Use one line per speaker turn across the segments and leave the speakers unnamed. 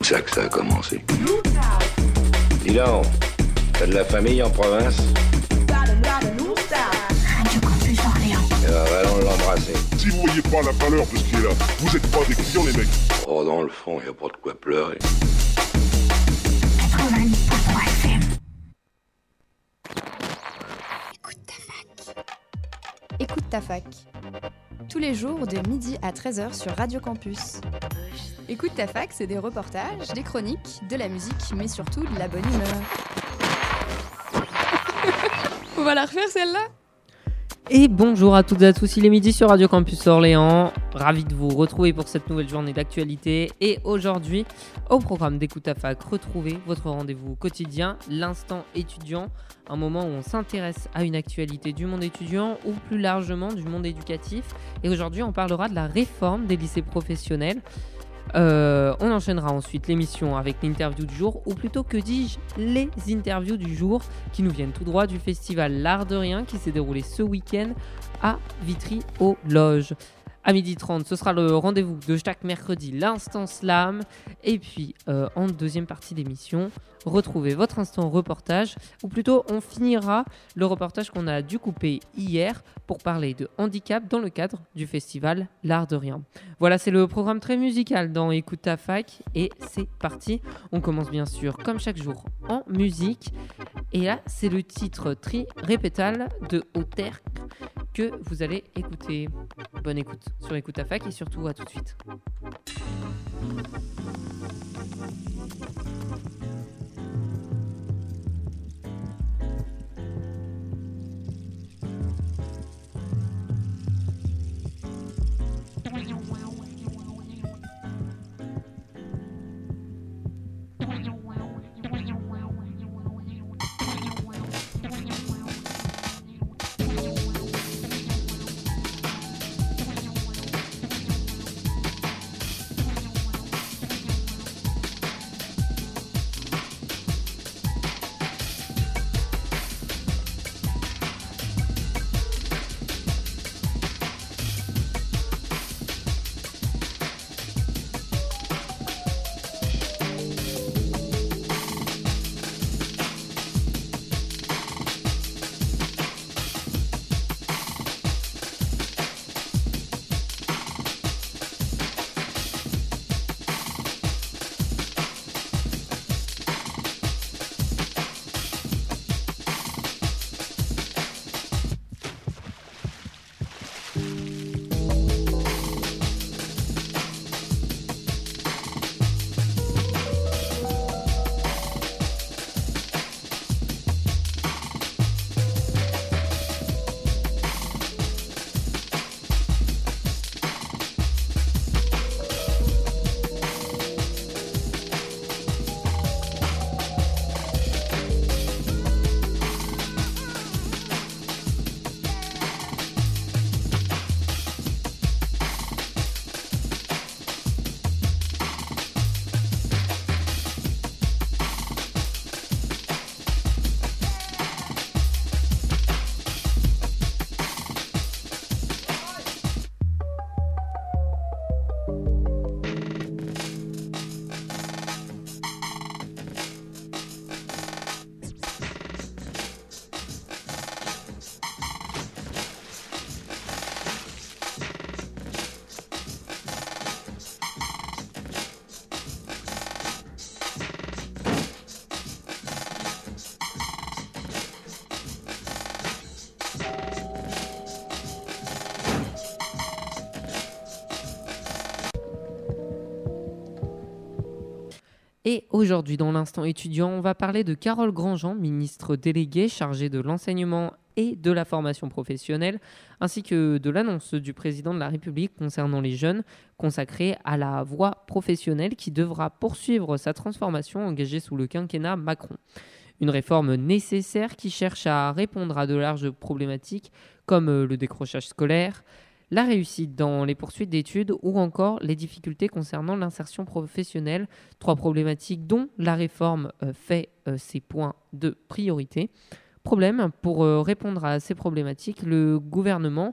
ça que ça a commencé. Dis donc, t'as de la famille en province?
Radio Campus Orléans.
Allons l'embrasser.
Si vous voyez pas la valeur de ce qui est là, vous êtes pas des clients, les mecs.
Oh, dans le fond, y a pas de quoi pleurer.
90.3 FM. Écoute ta fac.
Écoute ta fac. Tous les jours de midi à 13h sur Radio Campus. Écoute ta fac, c'est des reportages, des chroniques, de la musique, mais surtout de la bonne humeur. On va la refaire celle-là ?
Et bonjour à toutes et à tous, il est midi sur Radio Campus Orléans. Ravi de vous retrouver pour cette nouvelle journée d'actualité. Et aujourd'hui, au programme d'Écoute ta fac, retrouvez votre rendez-vous quotidien, l'instant étudiant, un moment où on s'intéresse à une actualité du monde étudiant ou plus largement du monde éducatif. Et aujourd'hui, on parlera de la réforme des lycées professionnels. On enchaînera ensuite l'émission avec l'interview du jour, ou plutôt que dis-je, les interviews du jour qui nous viennent tout droit du festival L'Art de Rien qui s'est déroulé ce week-end à Vitry-aux-Loges. À 12h30, ce sera le rendez-vous de chaque mercredi, l'instant slam. Et puis, en deuxième partie d'émission, retrouvez votre instant reportage. Ou plutôt, on finira le reportage qu'on a dû couper hier pour parler de handicap dans le cadre du festival L'Art de Rien. Voilà, c'est le programme très musical dans Écoute ta fac. Et c'est parti. On commence bien sûr, comme chaque jour, en musique. Et là, c'est le titre Tri Répétal de Auterque que vous allez écouter. Bonne écoute sur Écoute ta fac et surtout à tout de suite. Et aujourd'hui, dans l'instant étudiant, on va parler de Carole Grandjean, ministre déléguée chargée de l'enseignement et de la formation professionnelle, ainsi que de l'annonce du président de la République concernant les jeunes, consacrée à la voie professionnelle qui devra poursuivre sa transformation engagée sous le quinquennat Macron. Une réforme nécessaire qui cherche à répondre à de larges problématiques comme le décrochage scolaire, la réussite dans les poursuites d'études ou encore les difficultés concernant l'insertion professionnelle, 3 problématiques dont la réforme fait ses points de priorité. Problème, pour répondre à ces problématiques, le gouvernement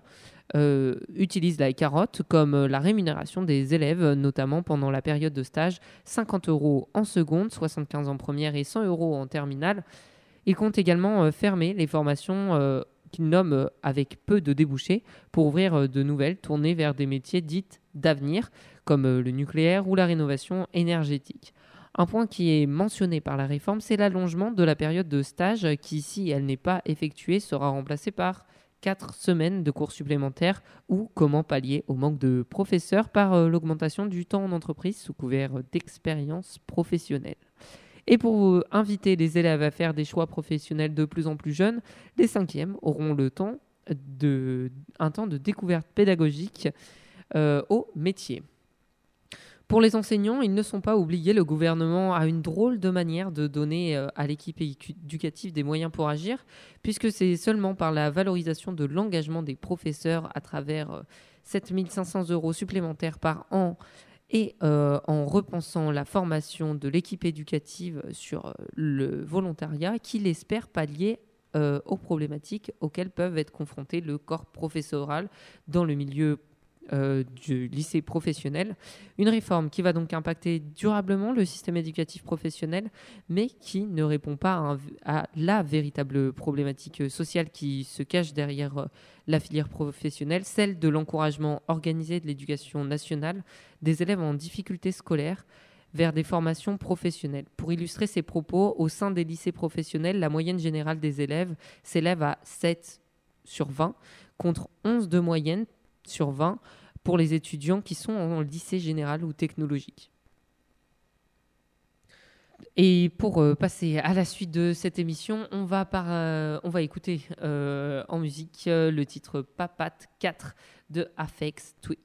utilise la carotte comme la rémunération des élèves, notamment pendant la période de stage, 50 € en seconde, 75 en première et 100 € en terminale. Il compte également fermer les formations qu'il nomme avec peu de débouchés pour ouvrir de nouvelles tournées vers des métiers dits d'avenir, comme le nucléaire ou la rénovation énergétique. Un point qui est mentionné par la réforme, c'est l'allongement de la période de stage qui, si elle n'est pas effectuée, sera remplacée par 4 semaines de cours supplémentaires ou comment pallier au manque de professeurs par l'augmentation du temps en entreprise sous couvert d'expérience professionnelle. Et pour inviter les élèves à faire des choix professionnels de plus en plus jeunes, les 5e auront un temps de découverte pédagogique au métier. Pour les enseignants, ils ne sont pas oubliés. Le gouvernement a une drôle de manière de donner à l'équipe éducative des moyens pour agir, puisque c'est seulement par la valorisation de l'engagement des professeurs à travers 7 500 € supplémentaires par an et en repensant la formation de l'équipe éducative sur le volontariat qu'il espère pallier aux problématiques auxquelles peuvent être confrontés le corps professoral dans le milieu du lycée professionnel. Une réforme qui va donc impacter durablement le système éducatif professionnel, mais qui ne répond pas à la véritable problématique sociale qui se cache derrière la filière professionnelle, celle de l'encouragement organisé de l'éducation nationale des élèves en difficulté scolaire vers des formations professionnelles. Pour illustrer ces propos, au sein des lycées professionnels, la moyenne générale des élèves s'élève à 7 sur 20, contre 11 de moyenne sur 20 pour les étudiants qui sont en lycée général ou technologique. Et pour passer à la suite de cette émission, on va écouter en musique le titre Papat 4 de Aphex Twin.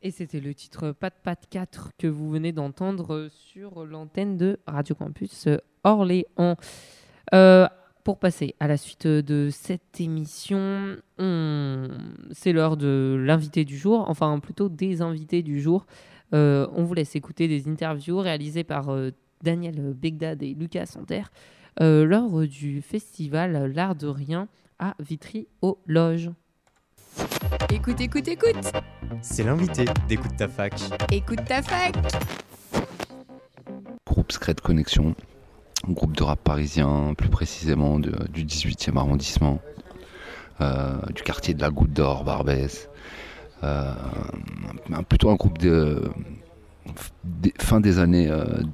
Et c'était le titre Pat Pat 4 que vous venez d'entendre sur l'antenne de Radio Campus Orléans. Pour passer à la suite de cette émission, c'est l'heure de l'invité du jour, enfin plutôt des invités du jour. On vous laisse écouter des interviews réalisées par Daniel Begdad et Lucas Santerre lors du festival L'Art de Rien à Vitry aux Loges.
Écoute, écoute, écoute.
C'est l'invité d'Écoute ta fac.
Écoute ta fac.
Groupe Secret Connexion, groupe de rap parisien, plus précisément du 18e arrondissement, du quartier de la Goutte d'Or, Barbès. Plutôt un groupe fin des années...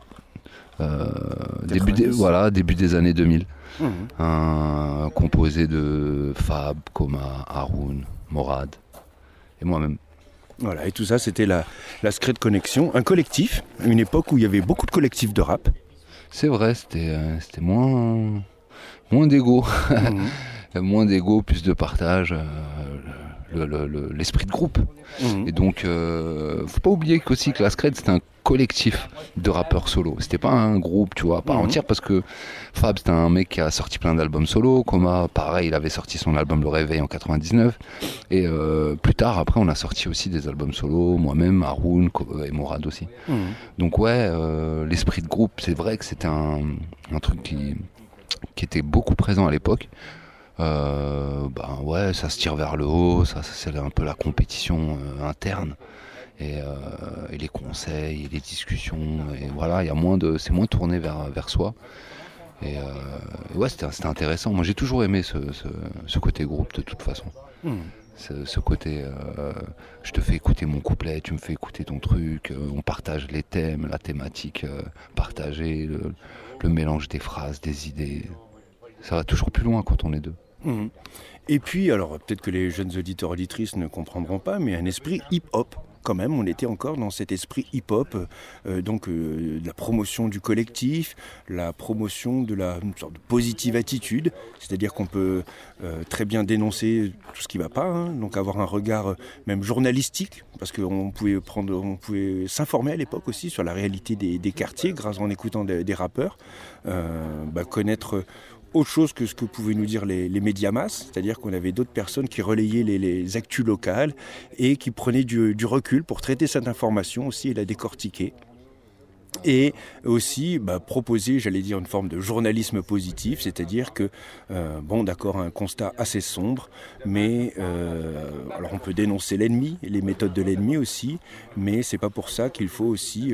début des années 2000. Composé de Fab, Coma, Haroun, Morad et moi-même.
Voilà, et tout ça, c'était la Secret Connexion, un collectif, une époque où il y avait beaucoup de collectifs de rap.
C'est vrai, c'était moins d'ego. Moins d'ego, plus de partage, l'esprit de groupe. Et donc, faut pas oublier qu'aussi que la Secret, c'était un collectif de rappeurs solo. C'était pas un groupe, tu vois, à part entière, parce que Fab, c'était un mec qui a sorti plein d'albums solo. Coma, pareil, il avait sorti son album Le Réveil en 99. Et plus tard, après, on a sorti aussi des albums solo, moi-même, Haroun et Morad aussi. Donc ouais, l'esprit de groupe, c'est vrai que c'était un truc qui était beaucoup présent à l'époque. Ouais, ça se tire vers le haut, ça c'est un peu la compétition interne et les conseils et les discussions, et voilà, c'est moins tourné vers soi, et ouais, c'était intéressant. Moi j'ai toujours aimé ce côté groupe de toute façon. Ce côté je te fais écouter mon couplet, tu me fais écouter ton truc, on partage les thèmes, la thématique partagée, le mélange des phrases, des idées, ça va toujours plus loin quand on est deux.
Et puis, alors peut-être que les jeunes auditeurs auditrices ne comprendront pas, mais un esprit hip-hop. Quand même, on était encore dans cet esprit hip-hop, de la promotion du collectif, la promotion de une sorte de positive attitude, c'est-à-dire qu'on peut très bien dénoncer tout ce qui ne va pas, donc avoir un regard même journalistique, parce qu'on pouvait s'informer à l'époque aussi sur la réalité des quartiers grâce en écoutant des rappeurs, connaître autre chose que ce que pouvaient nous dire les médias masses, c'est-à-dire qu'on avait d'autres personnes qui relayaient les actus locales et qui prenaient du recul pour traiter cette information aussi et la décortiquer. Et aussi proposer, j'allais dire, une forme de journalisme positif, c'est-à-dire que, d'accord, un constat assez sombre, mais alors on peut dénoncer l'ennemi, les méthodes de l'ennemi aussi, mais c'est pas pour ça qu'il faut aussi,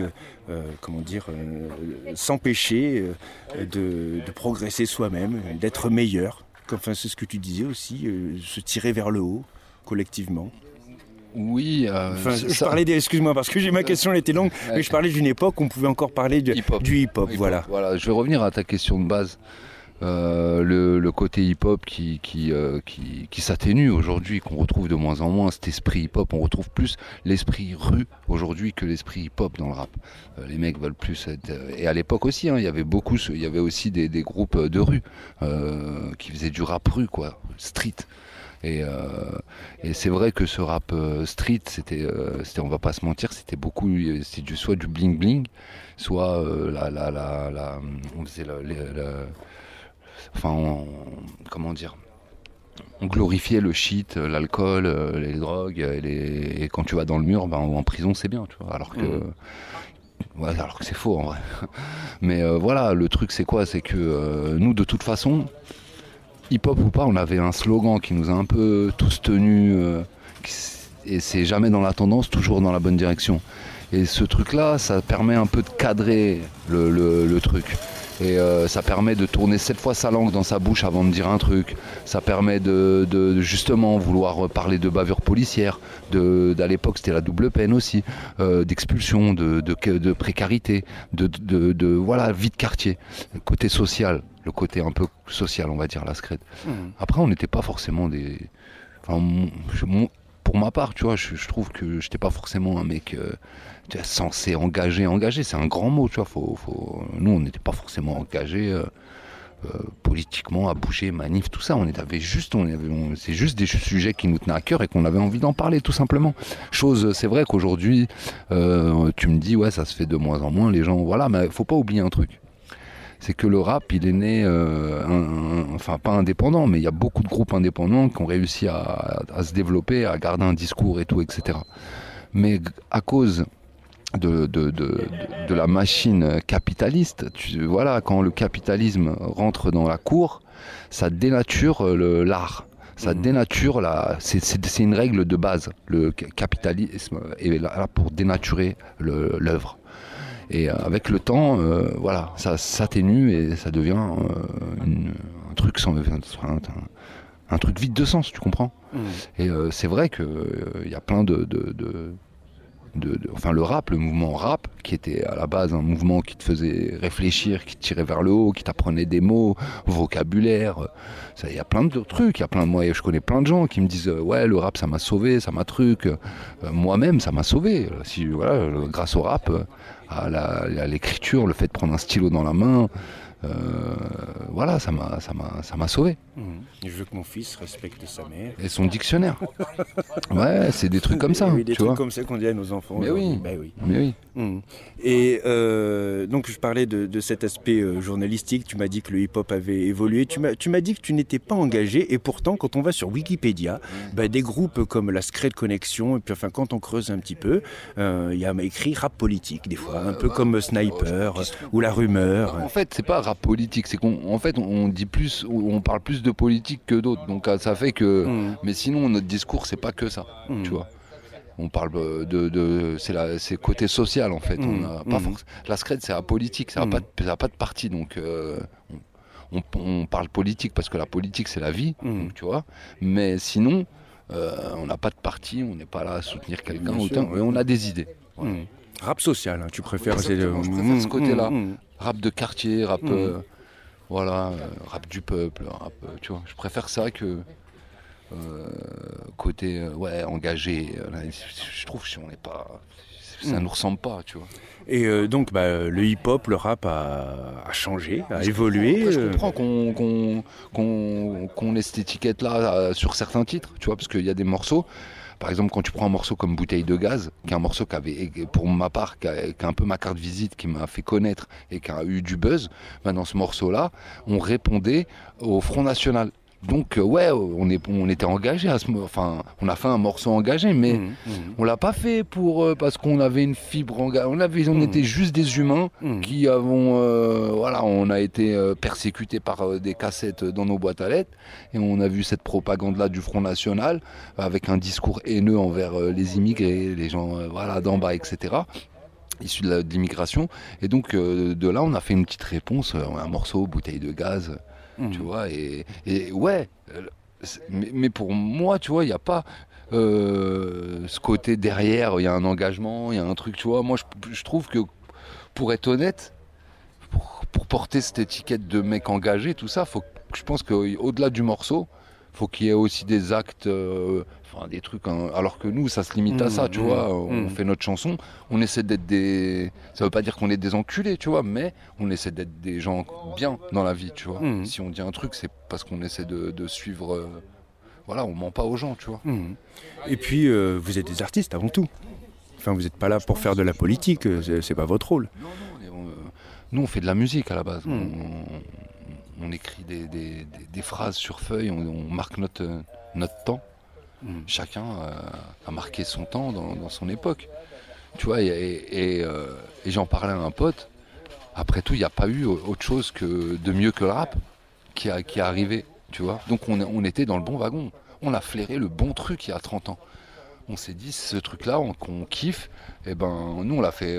s'empêcher de progresser soi-même, d'être meilleur. Enfin, c'est ce que tu disais aussi, se tirer vers le haut, collectivement.
Oui,
je parlais excuse-moi parce que ma question elle était longue, mais je parlais d'une époque où on pouvait encore parler du hip-hop, voilà.
Voilà, je vais revenir à ta question de base. Le côté hip-hop qui s'atténue aujourd'hui, qu'on retrouve de moins en moins, cet esprit hip-hop, on retrouve plus l'esprit rue aujourd'hui que l'esprit hip-hop dans le rap. Les mecs veulent plus être... Et à l'époque aussi, il y avait aussi des groupes de rue qui faisaient du rap rue, quoi, street. Et c'est vrai que ce rap street, c'était, on va pas se mentir, c'était soit du bling bling, soit on faisait on glorifiait le shit, l'alcool, les drogues, et quand tu vas dans le mur, en prison c'est bien, tu vois, alors que c'est faux en vrai. Mais voilà, le truc c'est quoi, c'est que nous de toute façon, hip-hop ou pas, on avait un slogan qui nous a un peu tous tenus, et c'est jamais dans la tendance, toujours dans la bonne direction. Et ce truc-là, ça permet un peu de cadrer le truc. Et ça permet de tourner 7 fois sa langue dans sa bouche avant de dire un truc. Ça permet de justement vouloir parler de bavure policière. À l'époque, c'était la double peine aussi. D'expulsion, de précarité, voilà, vie de quartier. Le côté social, le côté un peu social, on va dire, la Secret. Après, on n'était pas forcément des... pour ma part, tu vois, je trouve que j'étais pas forcément un mec censé engagé, c'est un grand mot, tu vois. Nous, on n'était pas forcément engagés politiquement, à bouger, manif, tout ça. C'est juste des sujets qui nous tenaient à cœur et qu'on avait envie d'en parler, tout simplement. C'est vrai qu'aujourd'hui, tu me dis, ouais, ça se fait de moins en moins, les gens, voilà, mais faut pas oublier un truc. C'est que le rap, il est né, enfin pas indépendant, mais il y a beaucoup de groupes indépendants qui ont réussi à se développer, à garder un discours et tout, etc. Mais à cause de la machine capitaliste, voilà, quand le capitalisme rentre dans la cour, ça dénature l'art. Ça dénature c'est une règle de base. Le capitalisme est là pour dénaturer l'œuvre. Et avec le temps, voilà, ça s'atténue et ça devient un truc un truc vide de sens, tu comprends ? Et c'est vrai que y a plein enfin le rap, le mouvement rap, qui était à la base un mouvement qui te faisait réfléchir, qui te tirait vers le haut, qui t'apprenait des mots, vocabulaire. Il y a plein de trucs, moi je connais plein de gens qui me disent ouais, le rap ça m'a sauvé, ça m'a truc. Moi-même ça m'a sauvé. Voilà, grâce au rap, à l'écriture, le fait de prendre un stylo dans la main. Voilà, ça m'a sauvé.
Je veux que mon fils respecte sa mère.
Et son dictionnaire. Ouais, c'est des trucs comme ça.
Oui, des trucs comme ça qu'on dit à nos enfants.
Mais oui. Mais oui.
Et donc je parlais de cet aspect journalistique. Tu m'as dit que le hip-hop avait évolué. Tu m'as dit que tu n'étais pas engagé. Et pourtant, quand on va sur Wikipédia, des groupes comme la Secret Connection, et puis enfin quand on creuse un petit peu, il y a écrit rap politique des fois, un peu comme Sniper ou La Rumeur.
En fait, c'est pas rap politique, c'est qu'en fait on dit plus, on parle plus de politique que d'autres, donc ça fait que mais sinon notre discours c'est pas que ça, tu vois, on parle c'est côté social en fait. On a pas la Scred c'est apolitique, ça a pas de parti, donc on parle politique parce que la politique c'est la vie, donc, tu vois, mais sinon on n'a pas de parti, on n'est pas là à soutenir quelqu'un, et on a des idées, voilà.
Rap social, hein, tu préfères.
Moi, je préfère ce côté-là. Rap de quartier, rap, voilà, rap du peuple, rap, tu vois. Je préfère ça que côté, engagé. Je trouve que si on n'est pas, ça nous ressemble pas, tu vois.
Et donc, le hip-hop, le rap a changé, a évolué.
Après, je comprends qu'on ait cette étiquette-là sur certains titres, tu vois, parce qu'il y a des morceaux. Par exemple, quand tu prends un morceau comme Bouteille de gaz, qui est un morceau qui avait, pour ma part, qui a un peu ma carte visite, qui m'a fait connaître et qui a eu du buzz, dans ce morceau-là, on répondait au Front National. Donc, on était engagé on a fait un morceau engagé, mais on l'a pas fait parce qu'on avait une fibre engagée. On était juste des humains qui on a été persécutés par des cassettes dans nos boîtes à lettres, et on a vu cette propagande-là du Front National avec un discours haineux envers les immigrés, les gens d'en bas, etc. Issus de l'immigration. Et donc, de là, on a fait une petite réponse, un morceau, Bouteille de gaz. Tu vois, et ouais, mais pour moi, tu vois, il n'y a pas ce côté derrière, il y a un engagement, il y a un truc, tu vois. Moi, je trouve que, pour être honnête, pour porter cette étiquette de mec engagé, tout ça, je pense qu'au-delà du morceau, faut qu'il y ait aussi des actes, des trucs, alors que nous, ça se limite à ça, tu vois. On fait notre chanson, on essaie d'être ça veut pas dire qu'on est des enculés, tu vois, mais on essaie d'être des gens bien dans la vie, tu vois. Si on dit un truc, c'est parce qu'on essaie de suivre, on ment pas aux gens, tu vois.
Et puis, vous êtes des artistes avant tout. Enfin, vous n'êtes pas là pour faire de la politique, c'est pas votre rôle.
Non, nous, on fait de la musique à la base. On écrit des phrases sur feuille, on marque notre temps. Chacun a marqué son temps dans son époque. Tu vois, et j'en parlais à un pote. Après tout, il n'y a pas eu autre chose de mieux que le rap qui est arrivé. Tu vois, donc on était dans le bon wagon. On a flairé le bon truc il y a 30 ans. On s'est dit, ce truc-là, qu'on kiffe, et nous, on l'a fait,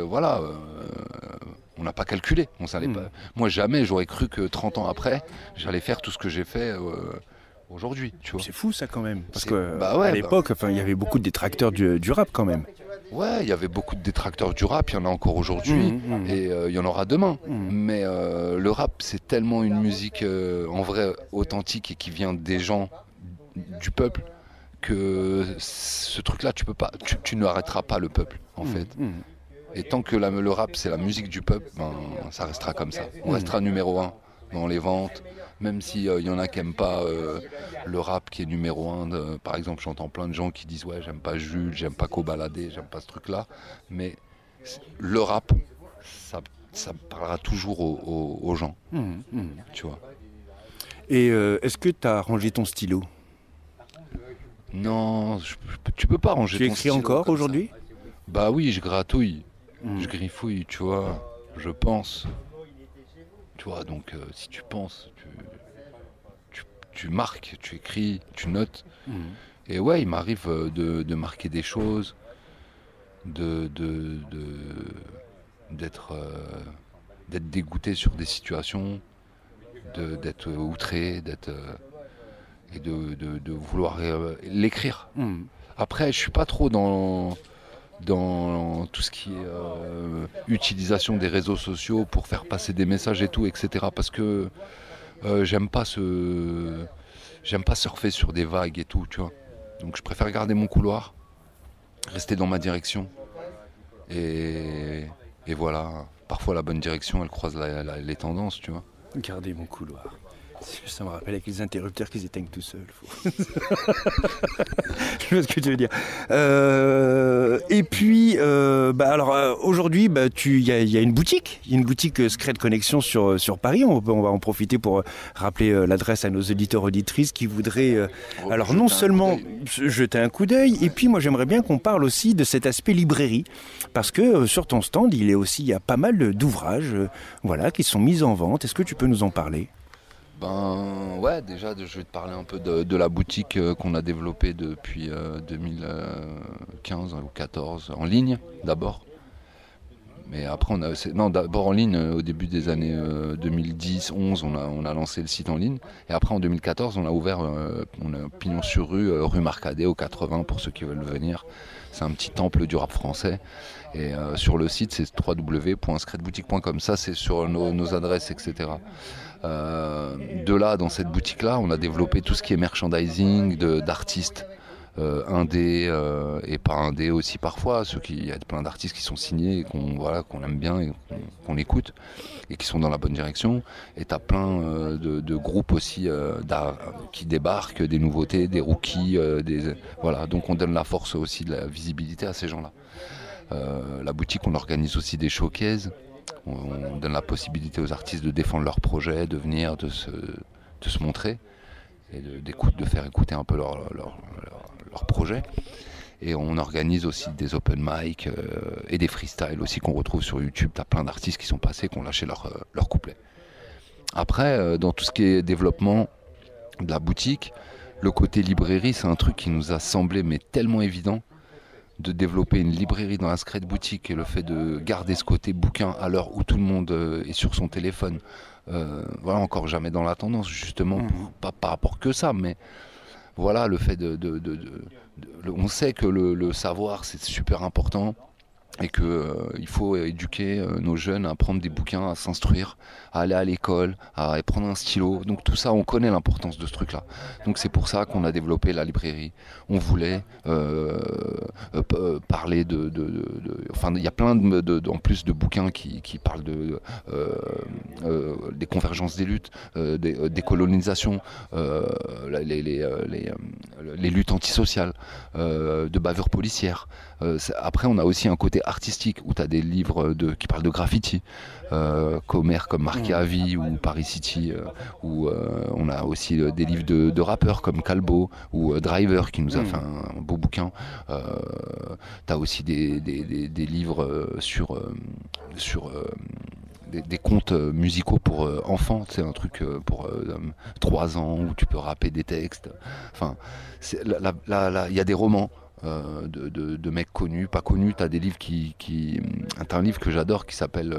on n'a pas calculé. Pas. Moi, jamais j'aurais cru que 30 ans après, j'allais faire tout ce que j'ai fait aujourd'hui. Tu vois.
C'est fou, ça, quand même. Parce qu'à l'époque, il y avait beaucoup de détracteurs du rap, quand même.
Ouais, il y avait beaucoup de détracteurs du rap, il y en a encore aujourd'hui, et il y en aura demain. Mais le rap, c'est tellement une musique, en vrai, authentique et qui vient des gens, du peuple, que ce truc-là, tu ne arrêteras pas le peuple, en fait. Et tant que le rap, c'est la musique du peuple, ça restera comme ça. On restera numéro 1 dans les ventes. Même s'il y en a qui n'aiment pas le rap qui est numéro 1. Par exemple, j'entends plein de gens qui disent « Ouais, j'aime pas Jules, j'aime pas Cobaladé, j'aime pas ce truc-là. » Mais le rap, ça parlera toujours aux gens. Tu vois.
Et est-ce que tu as rangé ton stylo ?
Non, tu peux pas ranger ton stylo.
Tu écris encore aujourd'hui ?
Bah oui, je gratouille, je griffouille, tu vois, je pense. Tu vois, donc si tu penses, tu marques, tu écris, tu notes. Et ouais, il m'arrive de marquer des choses, d'être dégoûté sur des situations, d'être outré, et de vouloir l'écrire. Après, je suis pas trop dans tout ce qui est utilisation des réseaux sociaux pour faire passer des messages et tout, etc. Parce que j'aime pas surfer sur des vagues et tout, tu vois. Donc je préfère garder mon couloir, rester dans ma direction. Et voilà, parfois la bonne direction, elle croise les tendances, tu vois.
Garder mon couloir. Ça me rappelle avec les interrupteurs qui s'éteignent tout seuls. Je vois ce que tu veux dire. Et puis, aujourd'hui, il y a une boutique. Il y a une boutique Secret Connexion sur Paris. On va en profiter pour rappeler l'adresse à nos auditeurs auditrices qui voudraient non seulement jeter un coup d'œil, et puis moi j'aimerais bien qu'on parle aussi de cet aspect librairie. Parce que sur ton stand, il y a pas mal d'ouvrages qui sont mis en vente. Est-ce que tu peux nous en parler ?
Ben ouais, déjà je vais te parler un peu de la boutique qu'on a développée depuis 2015 ou 2014 en ligne d'abord. Mais après d'abord en ligne au début des années 2010-11 on a lancé le site en ligne et après en 2014 on a ouvert on a pignon sur rue Marcadet au 80 pour ceux qui veulent venir. C'est un petit temple du rap français et sur le site c'est www.secretboutique.com. Ça c'est sur nos adresses, etc. De là, dans cette boutique-là, on a développé tout ce qui est merchandising d'artistes indés et pas indés aussi parfois. Il y a plein d'artistes qui sont signés et qu'on aime bien et qu'on écoute et qui sont dans la bonne direction. Et tu as plein de groupes aussi qui débarquent, des nouveautés, des rookies. Donc on donne la force aussi de la visibilité à ces gens-là. La boutique, on organise aussi des showcases. On donne la possibilité aux artistes de défendre leurs projets, de venir, de se montrer et de faire écouter un peu leur projet. Et on organise aussi des open mic et des freestyles aussi qu'on retrouve sur YouTube. Tu as plein d'artistes qui sont passés, qui ont lâché leur couplet. Après, dans tout ce qui est développement de la boutique, le côté librairie, c'est un truc qui nous a semblé mais tellement évident. De développer une librairie dans la Secret Boutique et le fait de garder ce côté bouquin à l'heure où tout le monde est sur son téléphone, encore jamais dans la tendance, justement, pas par rapport que ça, mais voilà, le fait on sait que le savoir, c'est super important et qu'il faut éduquer nos jeunes à prendre des bouquins, à s'instruire, à aller à l'école, à prendre un stylo. Donc tout ça, on connaît l'importance de ce truc-là. Donc c'est pour ça qu'on a développé la librairie. On voulait parler il y a plein en plus de bouquins qui parlent des convergences des luttes, des colonisations, les luttes antisociales, de bavures policières. Après, on a aussi un côté artistique où tu as des livres qui parlent de graffiti, commères comme Marqué à Vie ou Paris City, où on a aussi des livres de rappeurs comme Calbo ou Driver qui nous a fait un beau bouquin. Tu as aussi des livres sur des contes musicaux pour enfants, c'est un truc pour 3 ans où tu peux rapper des textes. Enfin, il y a des romans. De mecs connus, pas connus. T'as des livres t'as un livre que j'adore qui s'appelle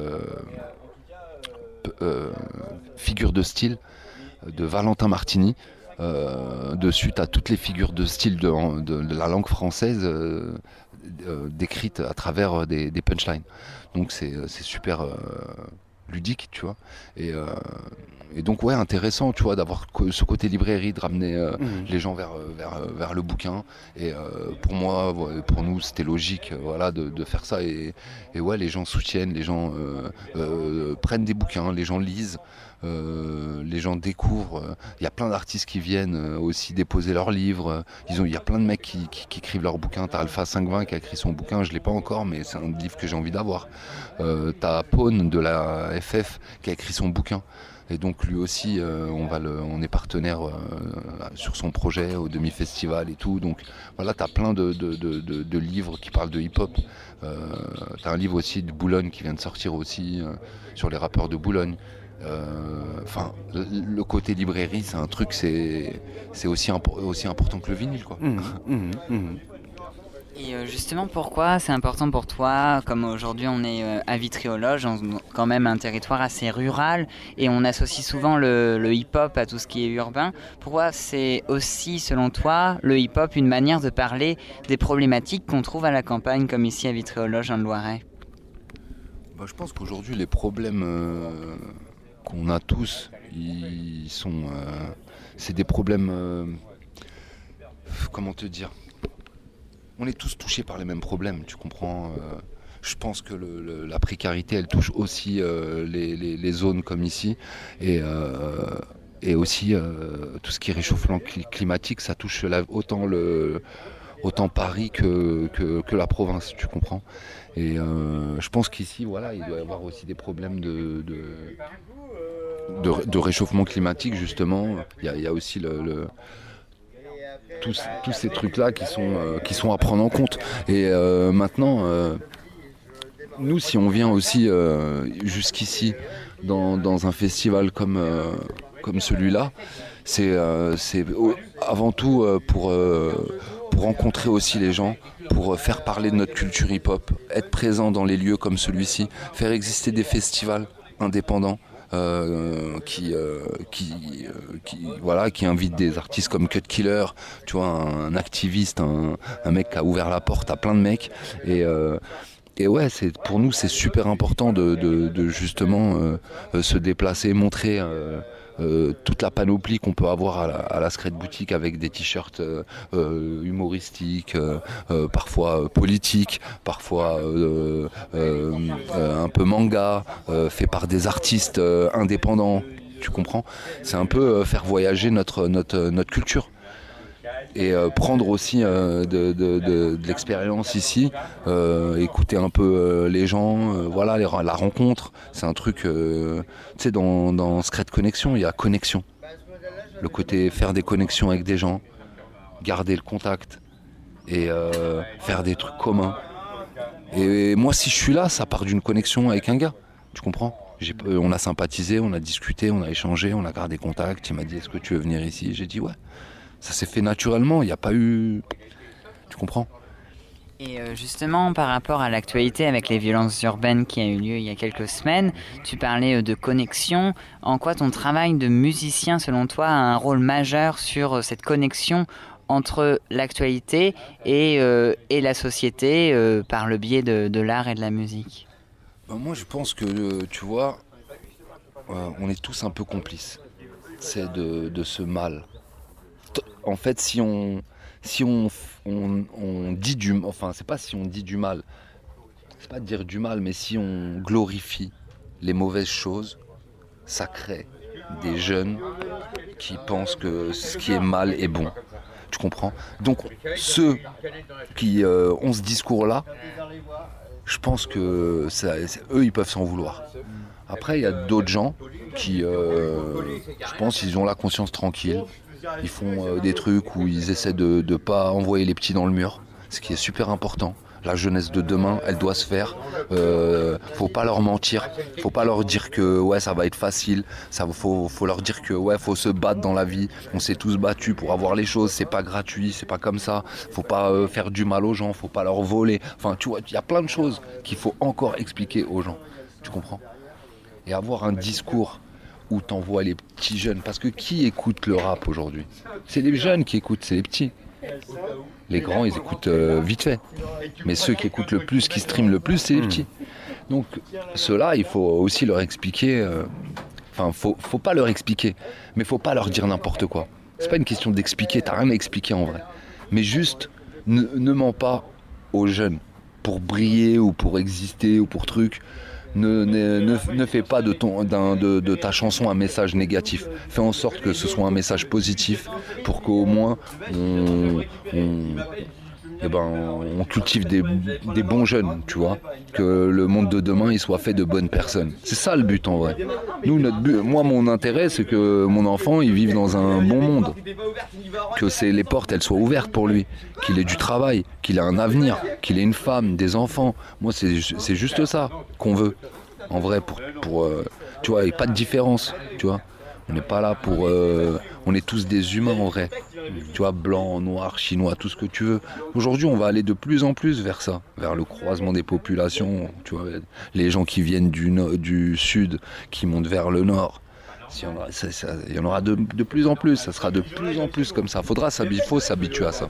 Figures de style de Valentin Martini. Dessus t'as toutes les figures de style de la langue française décrites à travers des punchlines. Donc c'est super ludique, tu vois. Et donc ouais, intéressant, tu vois, d'avoir ce côté librairie, de ramener les gens vers le bouquin. Et pour moi, pour nous, c'était logique, voilà, de faire ça. Et ouais, les gens soutiennent, les gens prennent des bouquins, les gens lisent, les gens découvrent. Il y a plein d'artistes qui viennent aussi déposer leurs livres. Il y a plein de mecs qui écrivent leurs bouquins. T'as Alpha 520 qui a écrit son bouquin, je l'ai pas encore, mais c'est un livre que j'ai envie d'avoir. T'as Paune de la FF qui a écrit son bouquin. Et donc lui aussi, on est partenaire sur son projet au demi-festival et tout. Donc voilà, t'as plein de livres qui parlent de hip-hop. T'as un livre aussi de Boulogne qui vient de sortir aussi sur les rappeurs de Boulogne. Enfin, le côté librairie, c'est un truc, c'est aussi important que le vinyle, quoi.
Et justement, pourquoi c'est important pour toi, comme aujourd'hui on est à Vitry-aux-Loges, quand même un territoire assez rural, et on associe souvent le hip-hop à tout ce qui est urbain. Pourquoi c'est aussi, selon toi, le hip-hop une manière de parler des problématiques qu'on trouve à la campagne, comme ici à Vitry-aux-Loges, dans le Loiret ?
Je pense qu'aujourd'hui, les problèmes qu'on a tous, c'est des problèmes, comment te dire ? On est tous touchés par les mêmes problèmes, tu comprends. Je pense que la précarité, elle touche aussi les zones comme ici. Et aussi, tout ce qui est réchauffement climatique, ça touche autant Paris que la province, tu comprends. Et je pense qu'ici, voilà, il doit y avoir aussi des problèmes de réchauffement climatique, justement. Il y a aussi tous ces trucs-là qui sont à prendre en compte. Et maintenant, nous, si on vient aussi jusqu'ici dans un festival comme celui-là, c'est avant tout pour rencontrer aussi les gens, pour faire parler de notre culture hip-hop, être présent dans les lieux comme celui-ci, faire exister des festivals indépendants. Qui invite des artistes comme Cut Killer, tu vois, un activiste, un mec qui a ouvert la porte à plein de mecs. Et ouais, pour nous, c'est super important de justement se déplacer, montrer toute la panoplie qu'on peut avoir à la Scred Boutique, avec des t-shirts humoristiques, parfois politiques, parfois un peu manga, fait par des artistes indépendants, tu comprends. C'est un peu faire voyager notre culture. Et prendre aussi de l'expérience ici, écouter un peu les gens, voilà, la rencontre. C'est un truc, tu sais, dans Scred Connexion, il y a connexion. Le côté faire des connexions avec des gens, garder le contact et faire des trucs communs. Et moi, si je suis là, ça part d'une connexion avec un gars, tu comprends. On a sympathisé, on a discuté, on a échangé, on a gardé contact. Il m'a dit, est-ce que tu veux venir ici ? J'ai dit ouais. Ça s'est fait naturellement, il n'y a pas eu... Tu comprends ?
Et justement, par rapport à l'actualité avec les violences urbaines qui a eu lieu il y a quelques semaines, tu parlais de connexion. En quoi ton travail de musicien, selon toi, a un rôle majeur sur cette connexion entre l'actualité et la société par le biais de l'art et de la musique ?
Moi, je pense que, tu vois, on est tous un peu complices. C'est de ce mal. En fait, si on dit du mal, enfin, c'est pas si on dit du mal, c'est pas dire du mal, mais si on glorifie les mauvaises choses, ça crée des jeunes qui pensent que ce qui est mal est bon. Tu comprends ? Donc, ceux qui ont ce discours-là, je pense que eux, ils peuvent s'en vouloir. Après, il y a d'autres gens qui, je pense, ils ont la conscience tranquille. Ils font des trucs où ils essaient de pas envoyer les petits dans le mur, ce qui est super important. La jeunesse de demain, elle doit se faire. Faut pas leur mentir, faut pas leur dire que ouais ça va être facile. Faut leur dire que ouais faut se battre dans la vie. On s'est tous battus pour avoir les choses. C'est pas gratuit, c'est pas comme ça. Faut pas faire du mal aux gens, faut pas leur voler. Enfin tu vois, il y a plein de choses qu'il faut encore expliquer aux gens. Tu comprends ? Et avoir un discours où t'envoies les petits jeunes, parce que qui écoute le rap aujourd'hui ? C'est les jeunes qui écoutent, c'est les petits. Les grands, ils écoutent vite fait. Mais ceux qui écoutent le plus, qui streament le plus, c'est les petits. Donc ceux-là, il faut aussi leur expliquer Enfin, faut pas leur expliquer, mais faut pas leur dire n'importe quoi. C'est pas une question d'expliquer, t'as rien à expliquer en vrai. Mais juste, ne mens pas aux jeunes pour briller ou pour exister ou pour truc. Ne fais pas de ta chanson un message négatif. Fais en sorte que ce soit un message positif pour qu'au moins on cultive des bons jeunes, tu vois. Que le monde de demain il soit fait de bonnes personnes. C'est ça le but en vrai. Nous, notre but, moi mon intérêt c'est que mon enfant il vive dans un bon monde. Que les portes elles soient ouvertes pour lui. Qu'il ait du travail, qu'il ait un avenir, qu'il ait une femme, des enfants. Moi c'est juste ça qu'on veut. En vrai pour tu vois, il n'y a pas de différence, tu vois. On n'est pas là pour... on est tous des humains en vrai. Tu vois, blanc, noir, chinois, tout ce que tu veux. Aujourd'hui, on va aller de plus en plus vers ça, vers le croisement des populations. Tu vois, les gens qui viennent du sud, qui montent vers le nord. Il y en aura de plus en plus, ça sera de plus en plus comme ça. Il faut s'habituer à ça.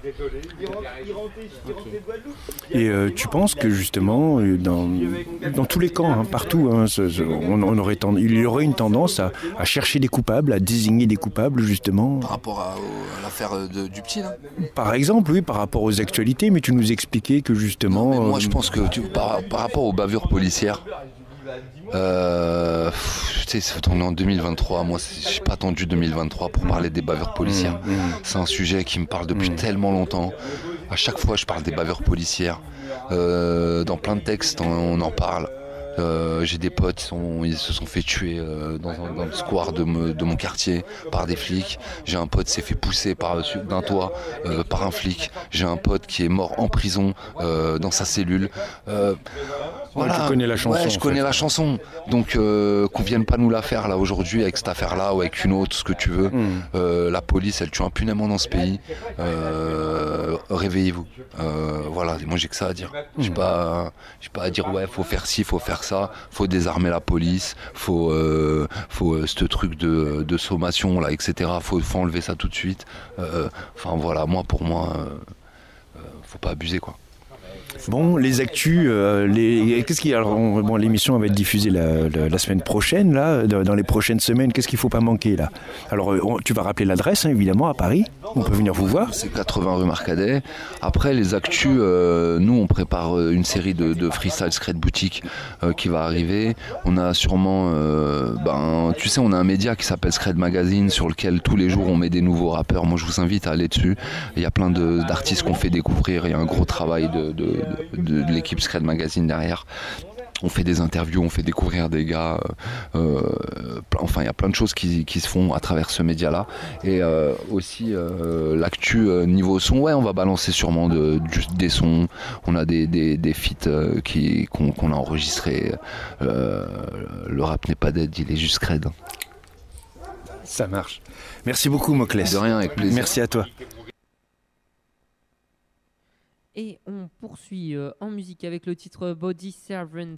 Et tu penses que justement, dans tous les camps, partout, il y aurait une tendance à chercher des coupables, à désigner des coupables justement.
Par rapport à l'affaire du petit là.
Par exemple, oui, par rapport aux actualités, mais tu nous expliquais que justement...
Non, moi je pense que par rapport aux bavures policières, on est en 2023, moi j'ai pas attendu 2023 pour parler des bavures policières. C'est un sujet qui me parle depuis tellement longtemps. À chaque fois je parle des bavures policières. Dans plein de textes on en parle. J'ai des potes, ils se sont fait tuer dans le square de mon quartier par des flics. J'ai un pote qui s'est fait pousser d'un toit par un flic. J'ai un pote qui est mort en prison dans sa cellule. Voilà.
Tu connais la chanson.
Ouais, je connais la chanson. Donc qu'on vienne pas nous la faire là aujourd'hui avec cette affaire-là ou avec une autre, ce que tu veux. La police, elle tue impunément dans ce pays. Réveillez-vous. Voilà, moi j'ai que ça à dire. J'ai pas à dire ouais, faut faire ci, faut faire ça, faut désarmer la police, faut ce truc de sommation là, etc. Faut enlever ça tout de suite. Enfin voilà, pour moi, faut pas abuser quoi.
Bon, les actus, qu'est-ce qui l'émission va être diffusée la semaine prochaine là, dans les prochaines semaines. Qu'est-ce qu'il faut pas manquer là? Alors, tu vas rappeler l'adresse, évidemment, à Paris. On peut venir vous voir.
C'est 80 rue Marcadet. Après, les actus, nous, on prépare une série de freestyle Scred Boutique qui va arriver. On a sûrement, tu sais, on a un média qui s'appelle Scred Magazine sur lequel tous les jours on met des nouveaux rappeurs. Moi, je vous invite à aller dessus. Il y a plein d'artistes qu'on fait découvrir. Il y a un gros travail de l'équipe Scred Magazine derrière. On fait des interviews, on fait découvrir des gars. Il y a plein de choses qui se font à travers ce média-là. Et aussi l'actu niveau son, ouais, on va balancer sûrement des sons. On a des feats qu'on a enregistrés. Le rap n'est pas dead, il est juste Scred.
Ça marche. Merci beaucoup, Moclès.
De rien, avec plaisir.
Merci à toi.
Et on poursuit en musique avec le titre Body Servants.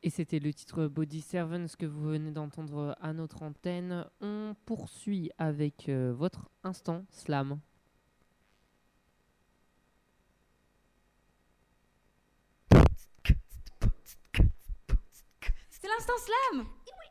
Et c'était le titre Body Servants que vous venez d'entendre à notre antenne. On poursuit avec votre instant slam.
C'est l'instant slam.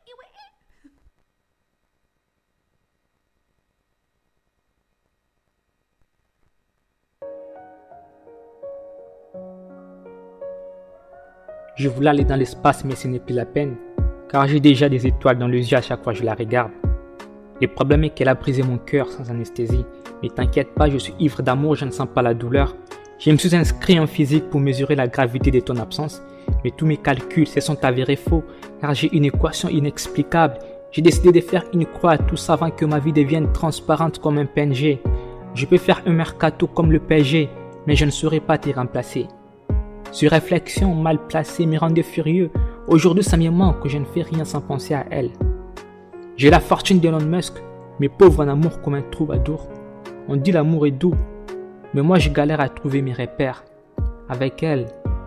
Je voulais aller dans l'espace, mais ce n'est plus la peine, car j'ai déjà des étoiles dans les yeux à chaque fois que je la regarde. Le problème est qu'elle a brisé mon cœur sans anesthésie. Mais t'inquiète pas, je suis ivre d'amour, je ne sens pas la douleur. Je me suis inscrit en physique pour mesurer la gravité de ton absence. Mais tous mes calculs se sont avérés faux, car j'ai une équation inexplicable. J'ai décidé de faire une croix à tout ça avant que ma vie devienne transparente comme un PNG. Je peux faire un mercato comme le PSG, mais je ne saurais pas t'y remplacer. Ces réflexions mal placées me rendaient furieux. Aujourd'hui, ça me manque que je ne fais rien sans penser à elle. J'ai la fortune d'Elon Musk, mais pauvre en amour comme un troubadour. On dit l'amour est doux, mais moi je galère à trouver mes repères. Avec elle,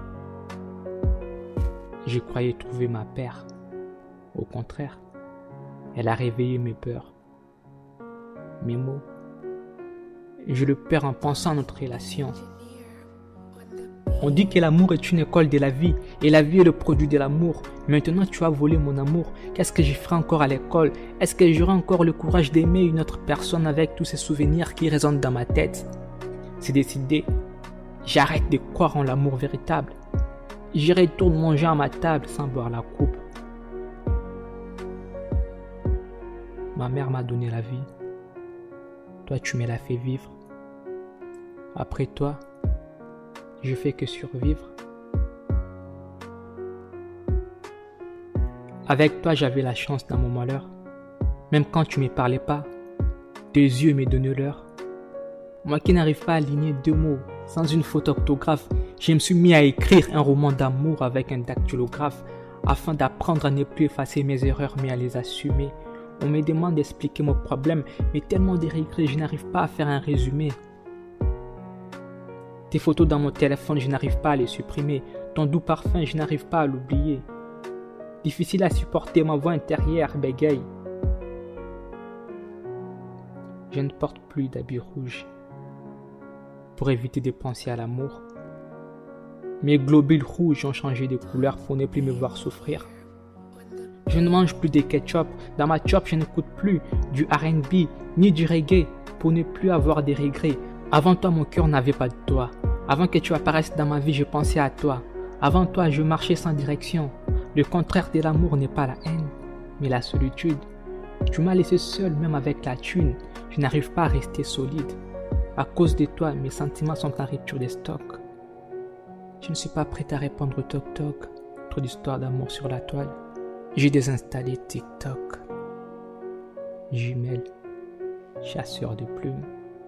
je croyais trouver ma paire. Au contraire, elle a réveillé mes peurs. Mes mots, je le perds en pensant à notre relation. On dit que l'amour est une école de la vie et la vie est le produit de l'amour. Maintenant tu as volé mon amour. Qu'est-ce que j'y ferai encore à l'école? Est-ce que j'aurai encore le courage d'aimer une autre personne avec tous ces souvenirs qui résonnent dans ma tête? C'est décidé. J'arrête de croire en l'amour véritable. Je retourne manger à ma table sans boire la coupe. Ma mère m'a donné la vie. Toi tu me l'as fait vivre. Après toi, je fais que survivre. Avec toi, j'avais la chance dans mon malheur. Même quand tu ne me parlais pas, tes yeux me donnaient l'heure. Moi qui n'arrive pas à aligner deux mots sans une faute orthographe, je me suis mis à écrire un roman d'amour avec un dactylographe afin d'apprendre à ne plus effacer mes erreurs mais à les assumer. On me demande d'expliquer mon problème, mais tellement de regrets, je n'arrive pas à faire un résumé. Tes photos dans mon téléphone, je n'arrive pas à les supprimer. Ton doux parfum, je n'arrive pas à l'oublier. Difficile à supporter, ma voix intérieure bégaye. Je ne porte plus d'habits rouges pour éviter de penser à l'amour. Mes globules rouges ont changé de couleur pour ne plus me voir souffrir. Je ne mange plus de ketchup. Dans ma chop, je n'écoute plus du R&B ni du reggae pour ne plus avoir de regrets. Avant toi, mon cœur n'avait pas de toit. Avant que tu apparaisses dans ma vie, je pensais à toi. Avant toi, je marchais sans direction. Le contraire de l'amour n'est pas la haine, mais la solitude. Tu m'as laissé seul même avec la thune. Je n'arrive pas à rester solide. À cause de toi, mes sentiments sont en rupture de stock. Je ne suis pas prête à répondre au toc-toc. Trop d'histoires d'amour sur la toile. J'ai désinstallé TikTok. Jumelle, chasseur de plumes.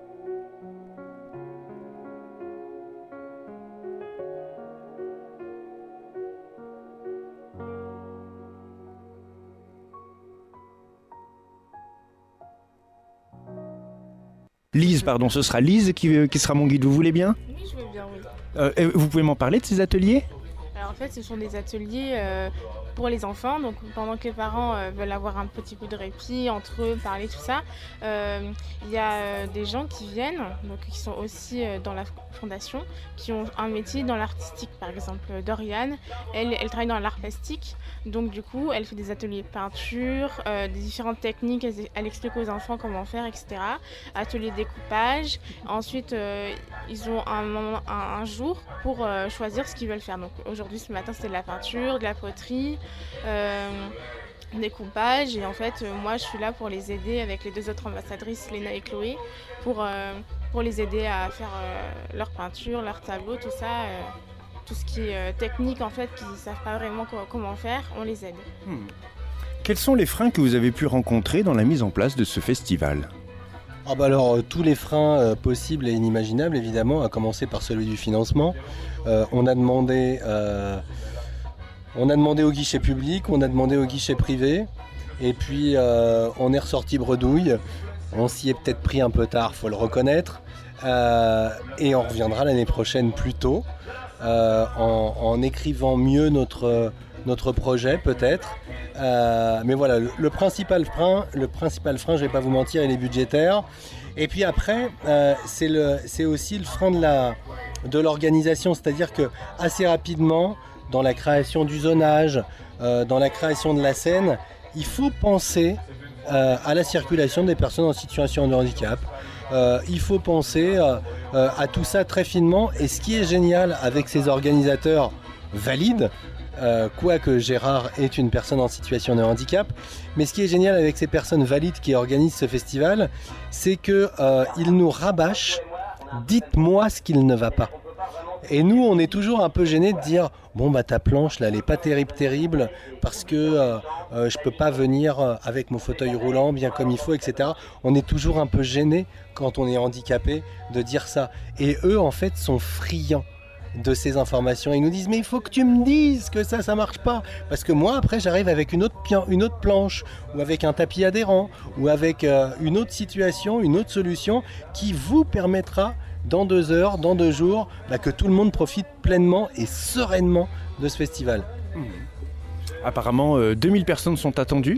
Lise, pardon, ce sera Lise qui sera mon guide, vous voulez bien?
Oui, je veux bien, oui.
Vous pouvez m'en parler de ces ateliers?
Alors en fait, ce sont des ateliers pour les enfants, donc pendant que les parents veulent avoir un petit peu de répit entre eux, parler, tout ça, il y a des gens qui viennent, donc qui sont aussi dans la fondation, qui ont un métier dans l'artistique. Par exemple, Doriane, elle travaille dans l'art plastique, donc du coup, elle fait des ateliers de peinture, des différentes techniques, elle explique aux enfants comment faire, etc. Atelier de découpage. Ensuite, ils ont un jour pour choisir ce qu'ils veulent faire. Donc aujourd'hui, ce matin, c'était de la peinture, de la poterie, découpage, et en fait moi je suis là pour les aider avec les deux autres ambassadrices, Léna et Chloé, pour les aider à faire leur peinture, leur tableau, tout ça, tout ce qui est technique en fait, qu'ils ne savent pas vraiment comment faire, on les aide.
Quels sont les freins que vous avez pu rencontrer dans la mise en place de ce festival?
Alors tous les freins possibles et inimaginables évidemment, à commencer par celui du financement. On a demandé au guichet public, on a demandé au guichet privé, et puis on est ressorti bredouille. On s'y est peut-être pris un peu tard, faut le reconnaître, et on reviendra l'année prochaine plus tôt, en écrivant mieux notre notre projet peut-être. Mais voilà, le principal frein, je ne vais pas vous mentir, il est budgétaire. Et puis après, c'est aussi le frein de l'organisation, c'est-à-dire que assez rapidement, dans la création du zonage, dans la création de la scène, il faut penser à la circulation des personnes en situation de handicap. Il faut penser à tout ça très finement. Et ce qui est génial avec ces organisateurs valides, quoique Gérard est une personne en situation de handicap, mais ce qui est génial avec ces personnes valides qui organisent ce festival, c'est qu'ils nous rabâchent « dites-moi ce qu'il ne va pas ». Et nous, on est toujours un peu gênés de dire « bon, ta planche, là, elle n'est pas terrible, parce que je peux pas venir avec mon fauteuil roulant bien comme il faut, etc. » On est toujours un peu gênés quand on est handicapé de dire ça. Et eux, en fait, sont friands de ces informations. Ils nous disent « mais il faut que tu me dises que ça marche pas. » Parce que moi, après, j'arrive avec une autre planche, ou avec un tapis adhérent, ou avec une autre situation, une autre solution qui vous permettra dans 2 heures, dans 2 jours, que tout le monde profite pleinement et sereinement de ce festival.
Apparemment, 2000 personnes sont attendues.